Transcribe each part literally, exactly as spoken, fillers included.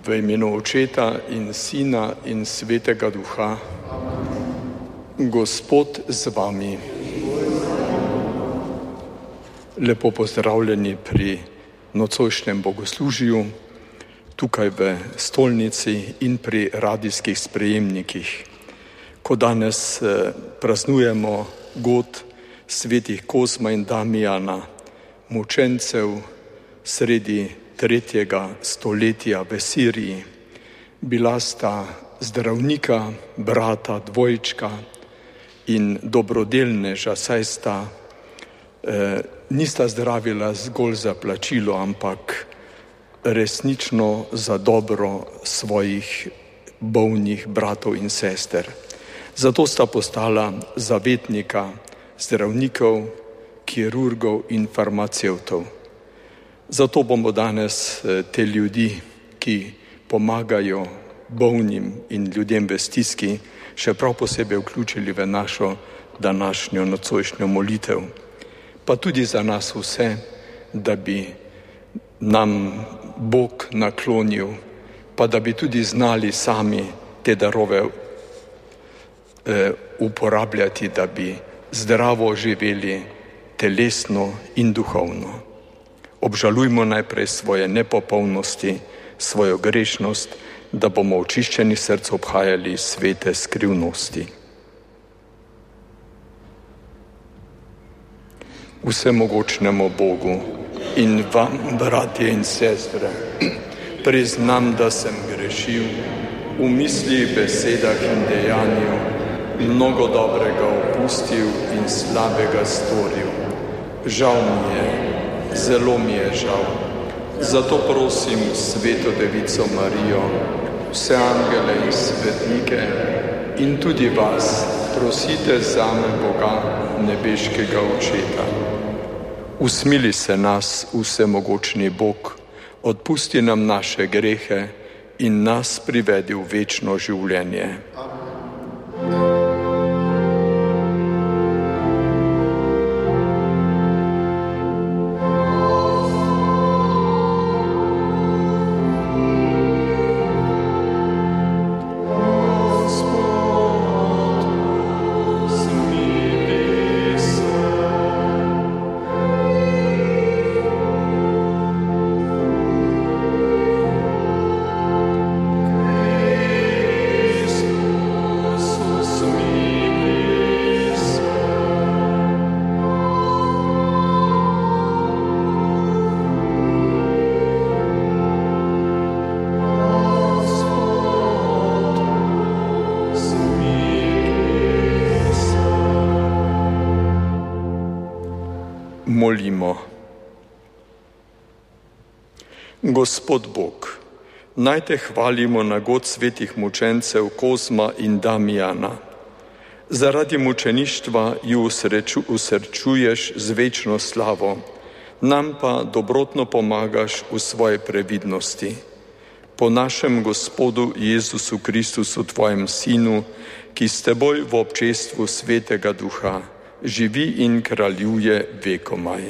V imenu Očeta in Sina in Svetega Duha. Gospod z vami. Lepo pozdravljeni pri nocojšnjem bogoslužju, tukaj v stolnici in pri radijskih sprejemnikih. Ko danes praznujemo god svetih Kozma in Damijana, mučencev sredi tretjega stoletja v Siriji. Bila sta zdravnika, brata, dvojčka in dobrodelneža, saj sta eh, nista zdravila zgolj za plačilo, ampak resnično za dobro svojih bolnih bratov in sester. Zato sta postala zavetnika zdravnikov, kirurgov in farmacevtov. Zato bomo danes te ljudi, ki pomagajo bolnim in ljudem v stiski, še prav posebej vključili v našo današnjo nocojšnjo molitev. Pa tudi za nas vse, da bi nam Bog naklonil, pa da bi tudi znali sami te darove eh, uporabljati, da bi zdravo živeli telesno in duhovno. Obžalujmo najprej svoje nepopolnosti, svojo grešnost, da bomo očiščeni src obhajali svete skrivnosti. Vsemogočnemu Bogu in vam, bratje in sestre, priznam, da sem grešil v misli, besedah in dejanju, mnogo dobrega opustil in slabega storil. Žal mi je, zelo mi je žal. Zato prosim Sveto Devico Marijo, vse angele in svetnike in tudi vas, prosite zame Boga, nebeškega Očeta. Usmili se nas, vsemogočni Bog, odpusti nam naše grehe in nas privedi v večno življenje. Molimo. Gospod Bog, naj te hvalimo na god svetih mučencev Kozma in Damijana. Zaradi mučeništva ju usreču, usrčuješ z večno slavo, nam pa dobrotno pomagaš v svoje previdnosti. Po našem Gospodu Jezusu Kristusu, tvojem Sinu, ki s teboj v občestvu Svetega Duha živi in kraljuje vekomaj.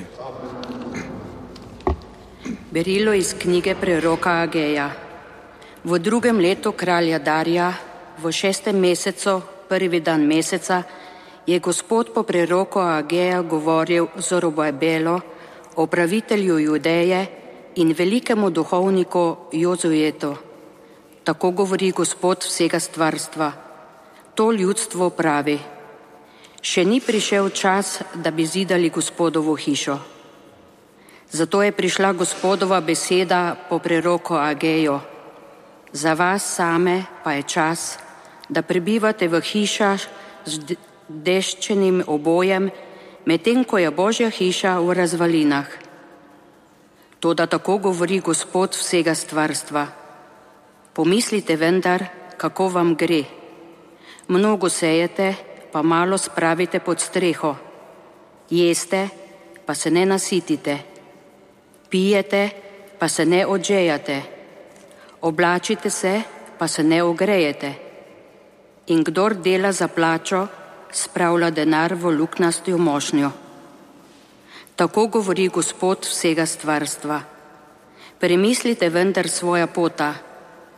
Berilo iz knjige preroka Ageja. V drugem letu kralja Darija, v šestem mesecu, prvi dan meseca, je Gospod po preroku Ageja govoril Zorobabelu, upravitelju Judeje in velikemu duhovniku Jozujetu. Tako govori Gospod vsega stvarstva. To ljudstvo pravi: še ni prišel čas, da bi zidali Gospodovo hišo. Zato je prišla Gospodova beseda po preroku Ageju. Za vas same pa je čas, da prebivate v hišah z deščenim obojem, medtem ko je Božja hiša v razvalinah. Toda tako govori Gospod vsega stvarstva. Pomislite vendar, kako vam gre. Mnogo sejete, pa malo spravite pod streho. Jeste, pa se ne nasitite. Pijete, pa se ne odžejate. Oblačite se, pa se ne ogrejete. In kdor dela za plačo, spravlja denar v luknastjo mošnjo. Tako govori Gospod vsega stvarstva. Premislite vendar svoja pota.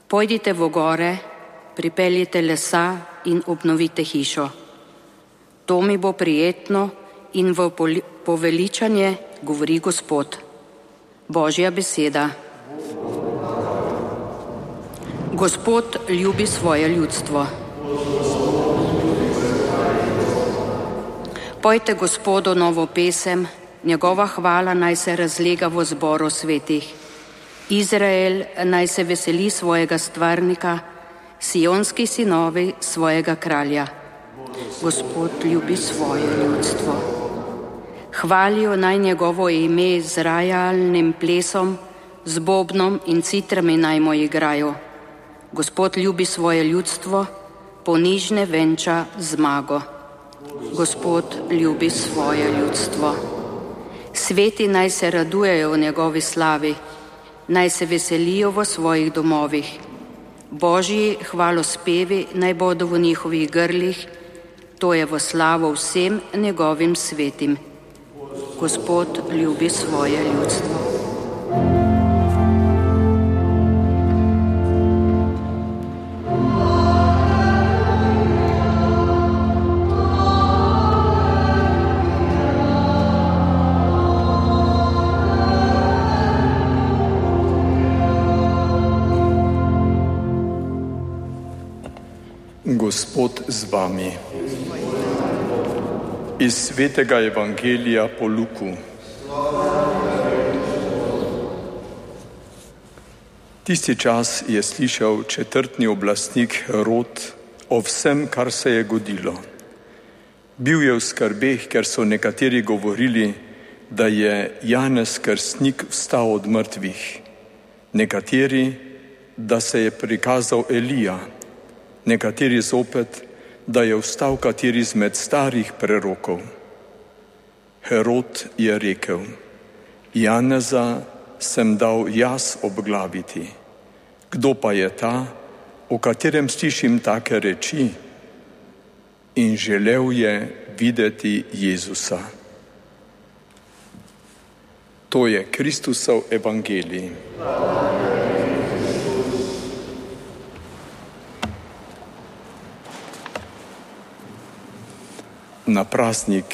Pojdite v gore, pripeljite lesa in obnovite hišo. To mi bo prijetno in v poveličanje, govori Gospod. Božja beseda. Gospod ljubi svoje ljudstvo. Pojte Gospodu novo pesem, njegova hvala naj se razlega v zboru svetih. Izrael naj se veseli svojega stvarnika, sionski sinovi svojega kralja. Gospod ljubi svoje ljudstvo. Hvalijo naj njegovo ime z rajalnim plesom, z bobnom in citrami naj mu igrajo. Gospod ljubi svoje ljudstvo, ponižne venča zmago. Gospod ljubi svoje ljudstvo. Sveti naj se radujejo v njegovi slavi, naj se veselijo v svojih domovih. Božji hvalospevi naj bodo v njihovih grlih, to je v slavo vsem njegovim svetim. Gospod ljubi svoje ljudstvo. Gospod z vami. Iz svetega evangelija po Luku. Tisti čas je slišal četrtni oblastnik Herod o vsem, kar se je godilo. Bil je v skrbeh, ker so nekateri govorili, da je Janez Krstnik vstal od mrtvih, nekateri, da se je prikazal Elija, nekateri zopet, da je vstal kateri izmed starih prerokov. Herod je rekel: Janeza sem dal jaz obglaviti. Kdo pa je ta, o katerem slišim take reči? In želel je videti Jezusa. To je Kristusov evangelij. Na praznik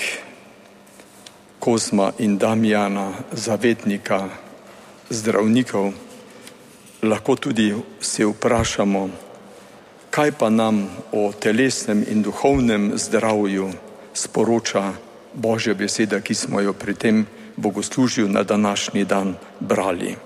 Kozma in Damjana, zavetnika zdravnikov, lahko tudi se vprašamo, kaj pa nam o telesnem in duhovnem zdravju sporoča Božja beseda, ki smo jo pri tem bogoslužju na današnji dan brali.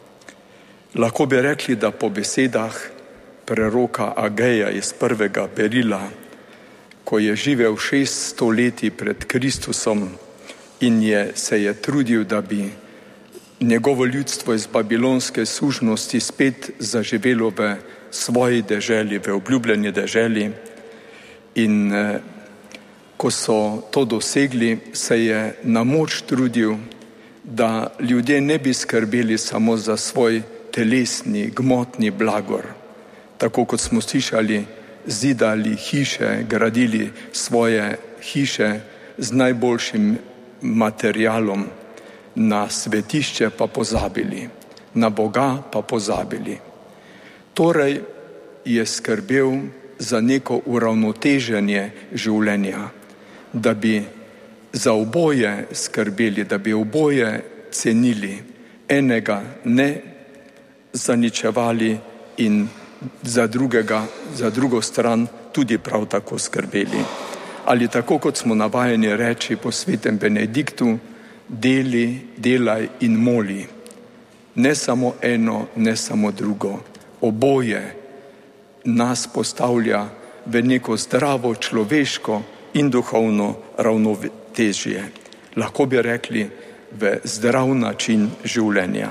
Lahko bi rekli, da po besedah preroka Ageja iz prvega berila, ko je živel šest stoletij pred Kristusom in je, se je trudil, da bi njegovo ljudstvo iz babilonske sužnosti spet zaživelo v svoji deželi, v obljubljeni deželi. In eh, ko so to dosegli, se je na moč trudil, da ljudje ne bi skrbeli samo za svoj telesni, gmotni blagor, tako kot smo slišali, zidali hiše, gradili svoje hiše z najboljšim materialom, na svetišče pa pozabili, na Boga pa pozabili. Torej je skrbel za neko uravnoteženje življenja, da bi za oboje skrbeli, da bi oboje cenili, enega ne zaničevali in za drugega, za drugo stran tudi prav tako skrbeli. Ali tako, kot smo navajeni reči po svetem Benediktu, deli, delaj in moli. Ne samo eno, ne samo drugo. Oboje nas postavlja v neko zdravo človeško in duhovno ravnotežje. Lahko bi rekli v zdrav način življenja.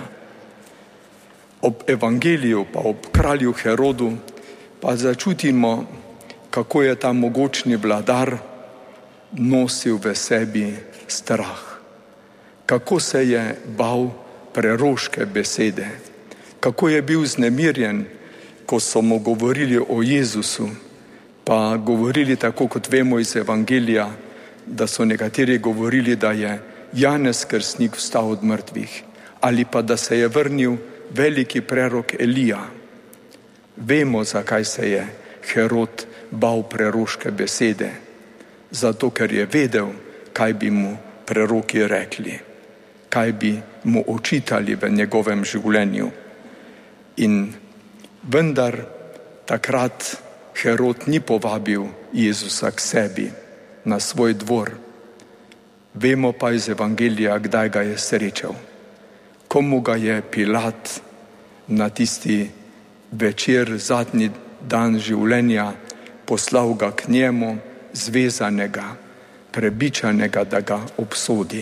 Ob evangeliju pa ob kralju Herodu pa začutimo, kako je ta mogočni vladar nosil v sebi strah. Kako se je bal preroške besede. Kako je bil znemirjen, ko so mu govorili o Jezusu, pa govorili tako, kot vemo iz evangelija, da so nekateri govorili, da je Janez Krstnik vstal od mrtvih, ali pa da se je vrnil veliki prerok Elija. Vemo, zakaj se je Herod bal preroške besede. Zato, ker je vedel, kaj bi mu preroki rekli, kaj bi mu očitali v njegovem življenju. In vendar takrat Herod ni povabil Jezusa k sebi na svoj dvor. Vemo pa iz Evangelija, kdaj ga je srečal. Komu ga je Pilat na tisti večer, zadnji dan življenja, poslal ga k njemu, zvezanega, prebičanega, da ga obsodi.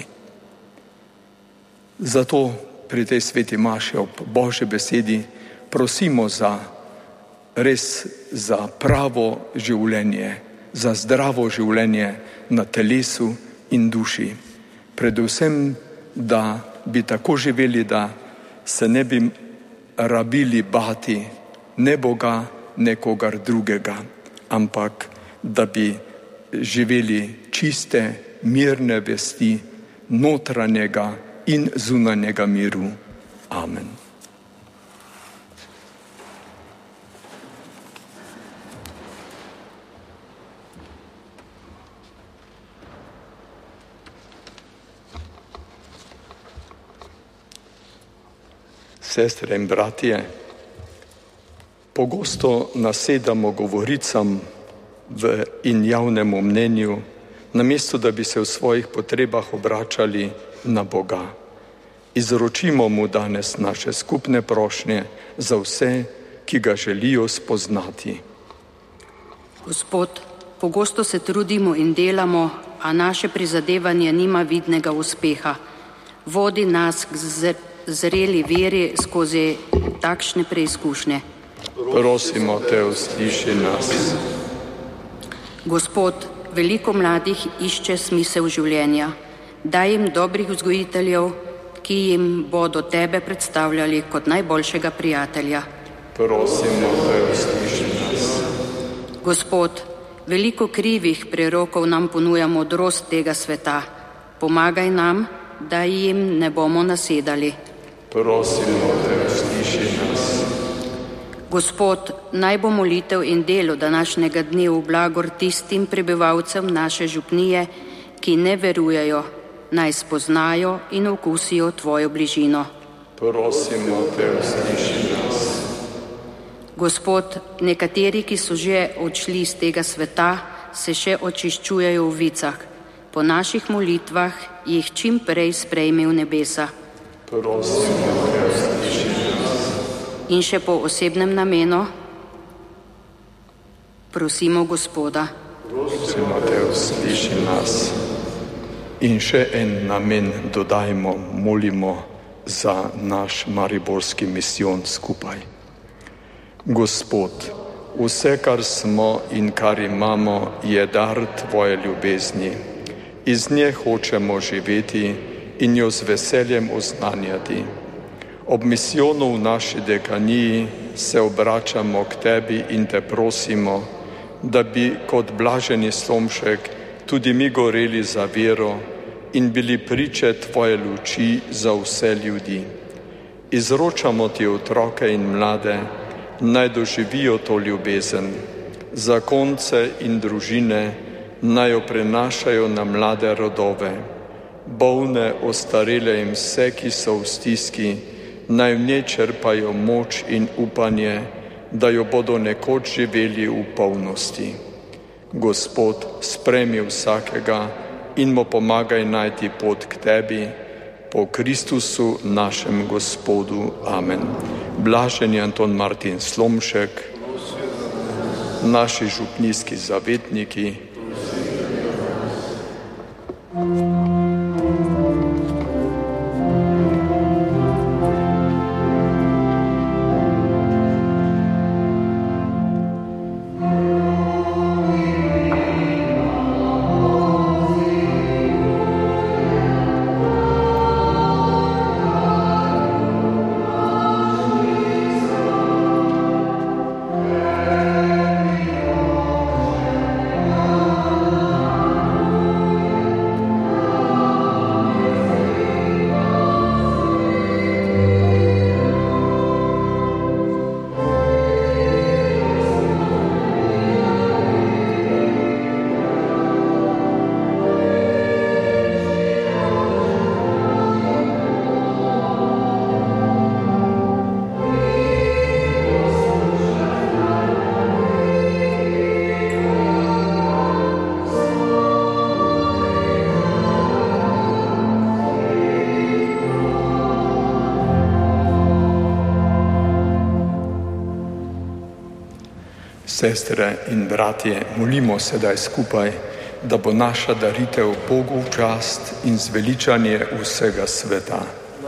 Zato pri tej sveti maši ob Božji besedi prosimo za res za pravo življenje, za zdravo življenje na telesu in duši. Predvsem, da bi tako živeli, da se ne bi rabili bati ne Boga, ne kogar drugega, ampak da bi živeli čiste, mirne vesti, notranjega in zunanjega miru. Amen. Sestre in bratje, pogosto nasedamo govoricam v in javnemu mnenju, namesto da bi se v svojih potrebah obračali na Boga. Izročimo mu danes naše skupne prošnje za vse, ki ga želijo spoznati. Gospod, pogosto se trudimo in delamo, a naše prizadevanje nima vidnega uspeha. Vodi nas k zreli veri skozi takšne preizkušnje. Prosimo te, usliši nas. Gospod, veliko mladih išče smisel življenja. Daj jim dobrih vzgojiteljev, ki jim bodo tebe predstavljali kot najboljšega prijatelja. Prosimo te, usliši nas. Gospod, veliko krivih prerokov nam ponuja modrost tega sveta. Pomagaj nam, da jim ne bomo nasedali. Prosimo te, usliši nas. Gospod, naj bo molitev in delo današnjega dne v blagor tistim prebivalcem naše župnije, ki ne verujejo, naj spoznajo in okusijo tvojo bližino. Prosimo te, usliši nas. Gospod, nekateri, ki so že odšli iz tega sveta, se še očiščujejo v vicah. Po naših molitvah jih čim prej sprejmi v nebesa. Prosimo te, usliši nas. In še po osebnem namenu prosimo Gospoda. Prosimo te, usliši nas. In še en namen dodajmo, molimo za naš mariborski misijon skupaj. Gospod, vse, kar smo in kar imamo, je dar tvoje ljubezni. Iz nje hočemo živeti in jo z veseljem oznanjati. Ob misijonu v naši dekaniji se obračamo k tebi in te prosimo, da bi kot blaženi Slomšek tudi mi goreli za vero in bili priče tvoje luči za vse ljudi. Izročamo ti otroke in mlade, naj doživijo to ljubezen. Zakonce in družine naj jo prenašajo na mlade rodove. Bolne, ostarele in vse, ki so v stiski, naj v njej črpajo moč in upanje, da jo bodo nekoč živeli v polnosti. Gospod, sprejmi vsakega in mu pomagaj najti pot k tebi, po Kristusu našem Gospodu. Amen. Blaženi Anton Martin Slomšek, naši župnijski zavetniki, Amen. Sestre in bratje, molimo sedaj skupaj, da bo naša daritev Bogu v čast in zveličanje vsega sveta.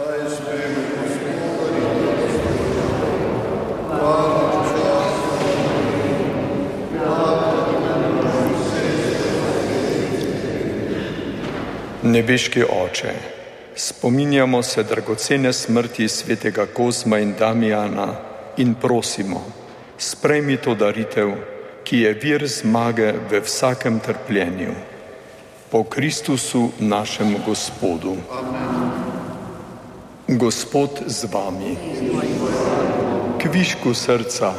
Nebeški Oče, spominjamo se dragocene smrti svetega Kozma in Damijana in prosimo, sprejmi to daritev, ki je vir zmage v vsakem trpljenju. Po Kristusu našemu Gospodu. Amen. Gospod z vami. Kvišku srca.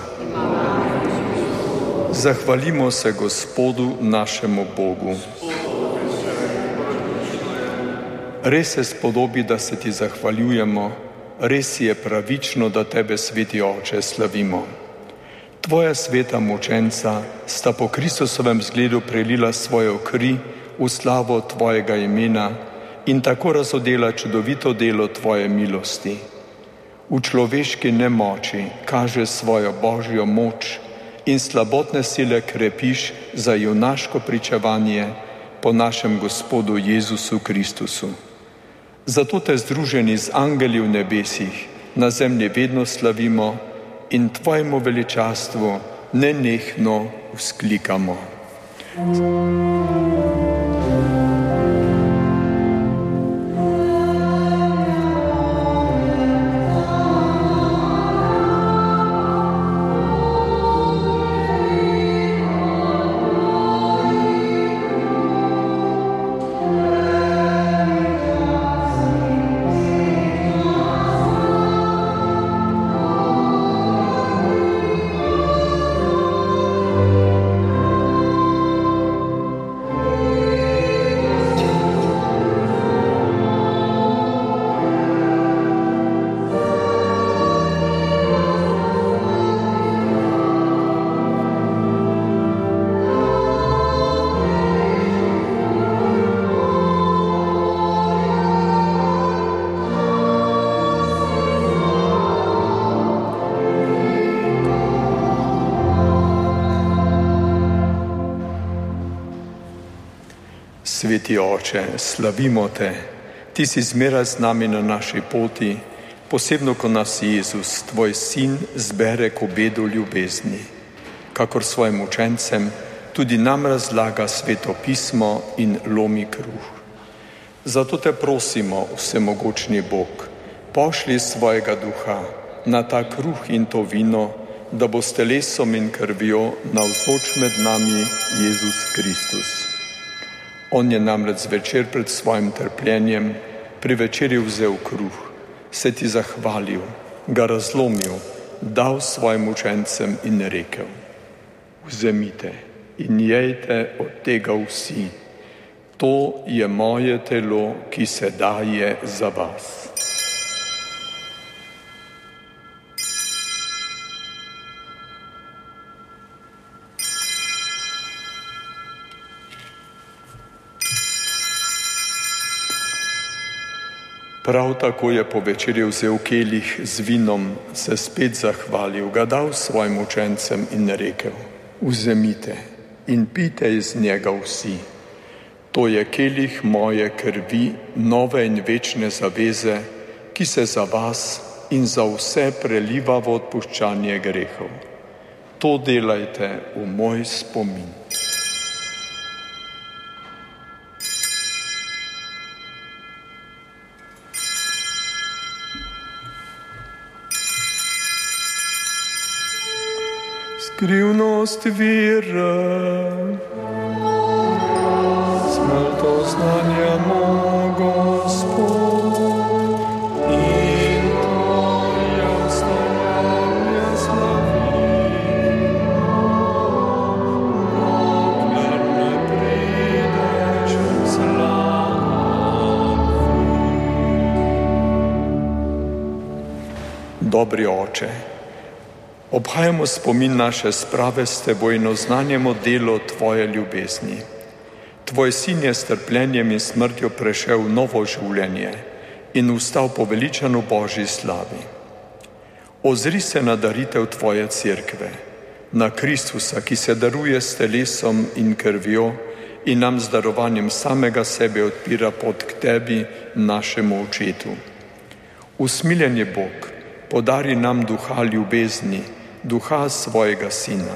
Zahvalimo se Gospodu našemu Bogu. Res se spodobi, da se ti zahvaljujemo, res je pravično, da tebe, sveti Oče, slavimo. Tvoja sveta mučenca sta po Kristusovem zgledu prelila svojo kri v slavo tvojega imena in tako razodela čudovito delo tvoje milosti. V človeški nemoči kaže svojo božjo moč in slabotne sile krepiš za junaško pričevanje po našem Gospodu Jezusu Kristusu. Zato te združeni z angeli v nebesih na zemlji vedno slavimo in tvojemu veličastvu nenehno vzklikamo. Sveti Oče, slavimo te, ti si zmeraj z nami na naši poti, posebno ko nas Jezus, tvoj sin, zbere k obedu ljubezni. Kakor svojim učencem tudi nam razlaga sveto pismo in lomi kruh. Zato te prosimo, vsemogočni Bog, pošlji svojega duha na ta kruh in to vino, da bo s telesom in krvjo navzoč med nami Jezus Kristus. On je namreč zvečer pred svojim trpljenjem pri večerji vzel kruh, se ti zahvalil, ga razlomil, dal svojim učencem in rekel: vzemite in jejte od tega vsi, to je moje telo, ki se daje za vas. Prav tako je po večerji vzel kelih z vinom, se spet zahvalil, ga dal svojim učencem in rekel: vzemite in pijte iz njega vsi. To je kelih moje krvi, nove in večne zaveze, ki se za vas in za vse preliva v odpuščanje grehov. To delajte v moj spomin. Skrivnost vire, smrto znanjamo, Gospod, in tvoje vstajanje slavimo, dokler ne prideš v slavi. Dobri Oče, obhajamo spomin naše sprave s teboj in oznanjamo delo tvoje ljubezni. Tvoj sin je s trpljenjem in smrtjo prešel novo življenje in vstal poveličan v Božji slavi. Ozri se na daritev tvoje cerkve, na Kristusa, ki se daruje s telesom in krvjo in nam z darovanjem samega sebe odpira pot k tebi, našemu Očetu. Usmiljen je Bog, podari nam duha ljubezni, duha svojega Sina.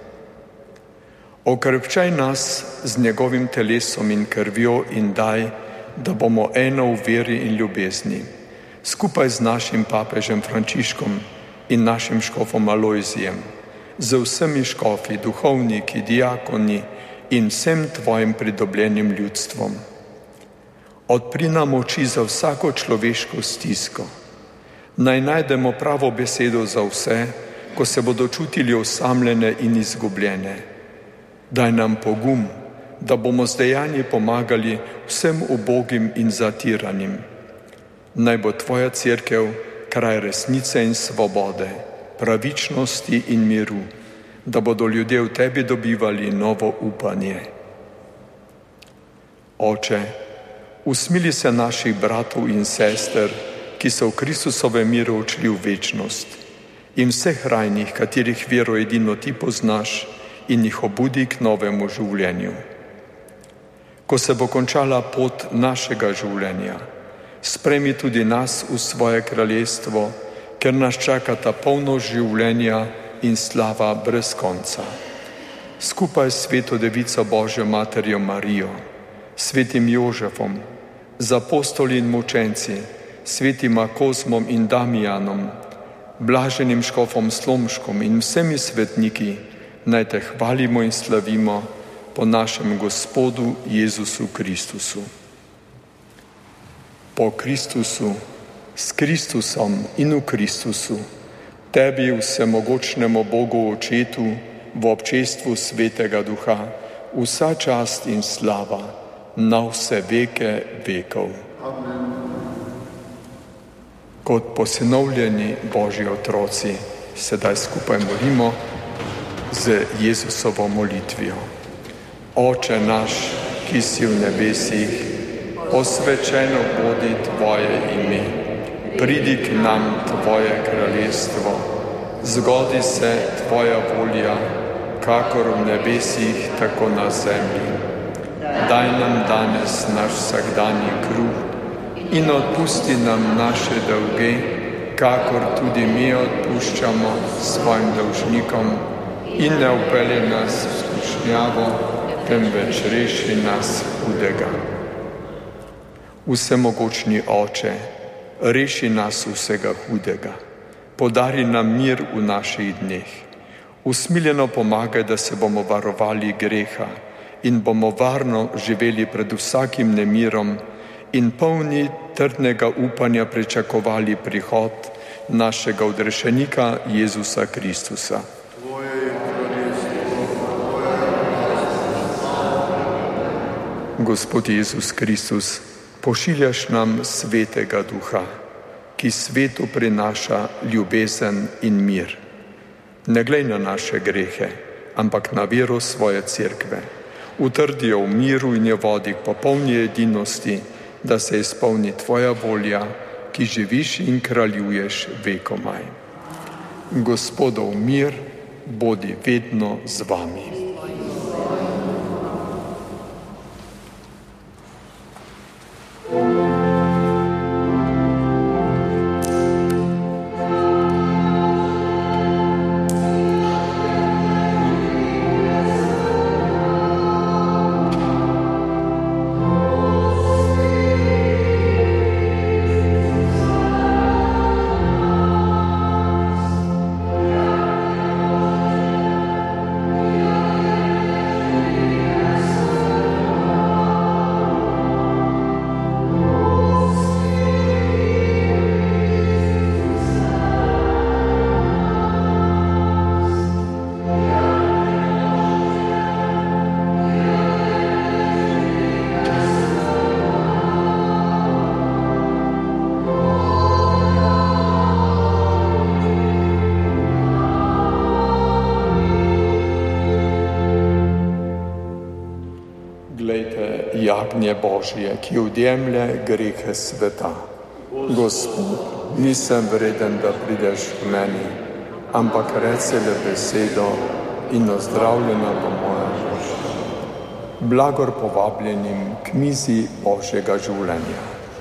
Okrepčaj nas z njegovim telesom in krvjo in daj, da bomo eno v veri in ljubezni, skupaj z našim papežem Frančiškom in našim škofom Alojzijem, z vsemi škofi, duhovniki, diakoni in vsem tvojim pridobljenim ljudstvom. Odpri nam oči za vsako človeško stisko. Naj najdemo pravo besedo za vse, ko se bodo čutili osamljene in izgubljene. Daj nam pogum, da bomo z dejanji pomagali vsem ubogim in zatiranim. Naj bo tvoja cerkev kraj resnice in svobode, pravičnosti in miru, da bodo ljudje v tebi dobivali novo upanje. Oče, usmili se naših bratov in sester, ki so v Kristusovem miru odšli v večnost, in vseh rajnih, katerih vero edino ti poznaš, in jih obudi k novemu življenju. Ko se bo končala pot našega življenja, spremi tudi nas v svoje kraljestvo, ker nas čakata polno življenja in slava brez konca. Skupaj s sveto Devico Božjo Materjo Marijo, svetim Jožefom, z apostoli in mučenci, svetima Kozmom in Damijanom, blaženim škofom Slomškom in vsemi svetniki, naj te hvalimo in slavimo po našem Gospodu Jezusu Kristusu. Po Kristusu, s Kristusom in v Kristusu, tebi vsemogočnemu Bogu Očetu, v občestvu Svetega Duha, vsa čast in slava na vse veke vekov. Amen. Kot posinovljeni Božji otroci, sedaj skupaj molimo z Jezusovo molitvijo. Oče naš, ki si v nebesih, posvečeno bodi tvoje ime, pridi k nam tvoje kraljestvo, zgodi se tvoja volja, kakor v nebesih, tako na zemlji. Daj nam danes naš vsakdanji kruh in odpusti nam naše dolge, kakor tudi mi odpuščamo svojim dolžnikom, in ne vpelje nas v skušnjavo, temveč reši nas hudega. Vsemogočni Oče, reši nas vsega hudega, podari nam mir v naših dneh, usmiljeno pomagaj, da se bomo varovali greha in bomo varno živeli pred vsakim nemirom in polni trdnega upanja pričakovali prihod našega odrešenika Jezusa Kristusa. Gospod Jezus Kristus, pošiljaš nam Svetega Duha, ki svetu prinaša ljubezen in mir. Ne glej na naše grehe, ampak na vero svoje cerkve. Utrdi jo v miru in jo vodi k popolni edinosti, da se izpolni tvoja volja, ki živiš in kraljuješ vekomaj. Gospodov mir bodi vedno z vami. Jagnje Božje, ki odjemlje grehe sveta. Gospod, nisem vreden, da prideš k meni, ampak reci le besedo in ozdravljena bo moja duša. Blagor povabljenim k mizi Božjega življenja.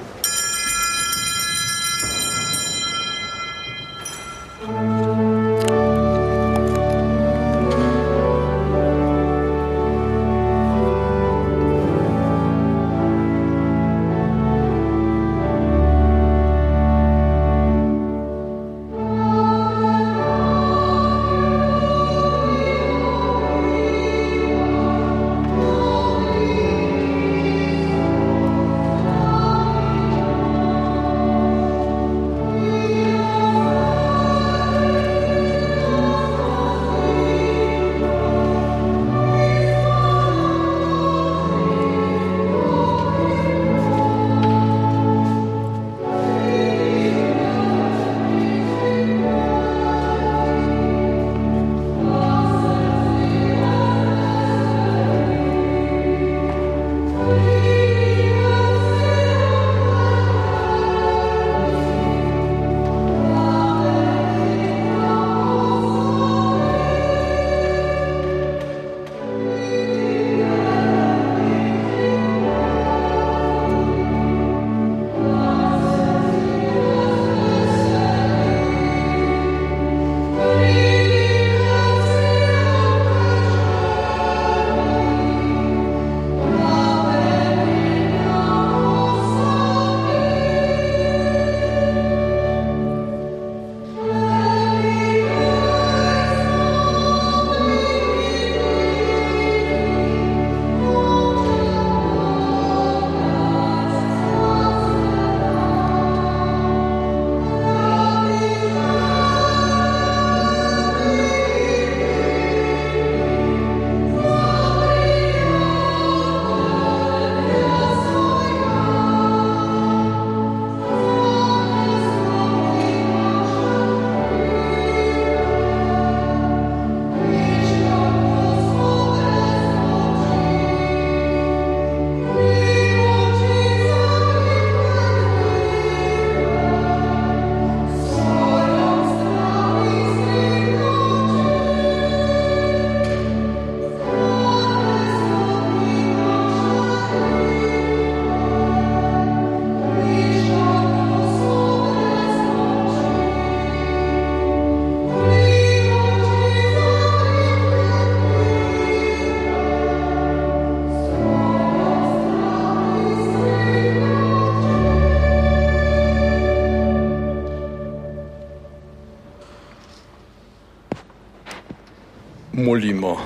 Molimo.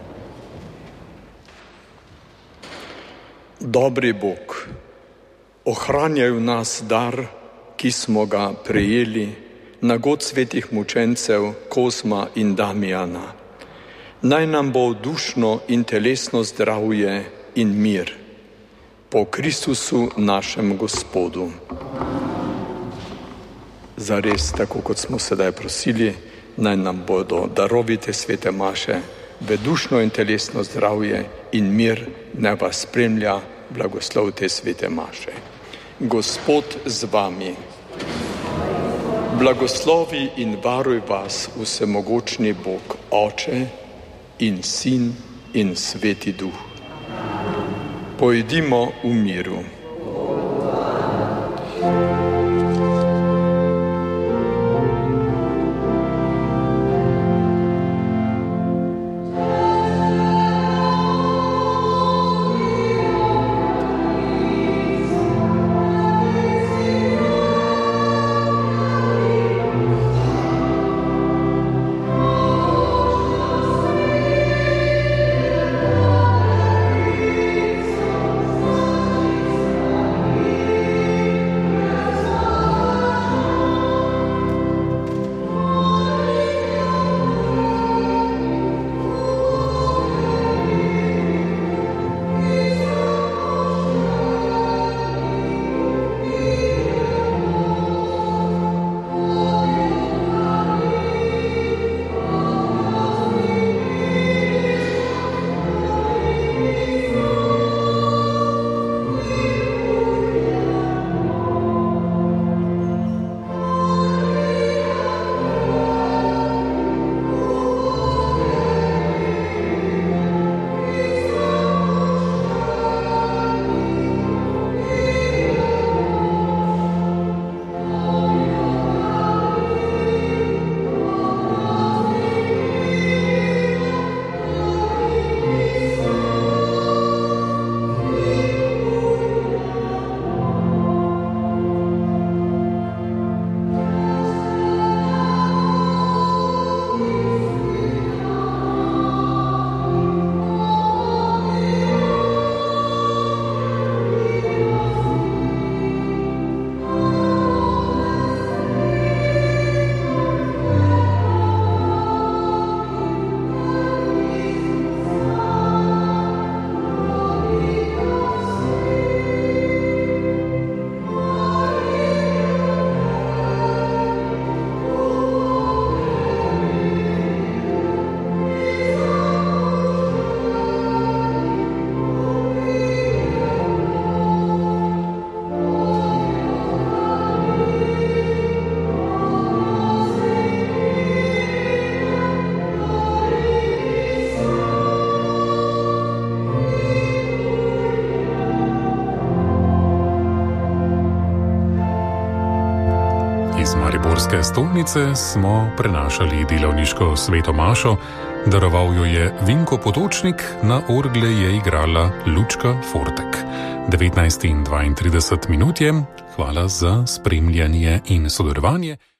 Dobri Bog, ohranjaj v nas dar, ki smo ga prejeli na god svetih mučencev Kozma in Damijana. Naj nam bo dušno in telesno zdravje in mir. Po Kristusu našem Gospodu. Zares, tako kot smo sedaj prosili, naj nam bodo darovite svete maše v dušno in telesno zdravje in mir, naj vas spremlja blagoslov te svete maše. Gospod z vami. Blagoslovi in varuj vas vsemogočni Bog, Oče in Sin in Sveti Duh. Pojdimo v miru. Primorske stolnice smo prenašali delavniško sveto mašo, daroval jo je Vinko Potočnik, na orgle je igrala Lučka Fortek. devetnajst in dvaintrideset minut je, hvala za spremljanje in sodelovanje.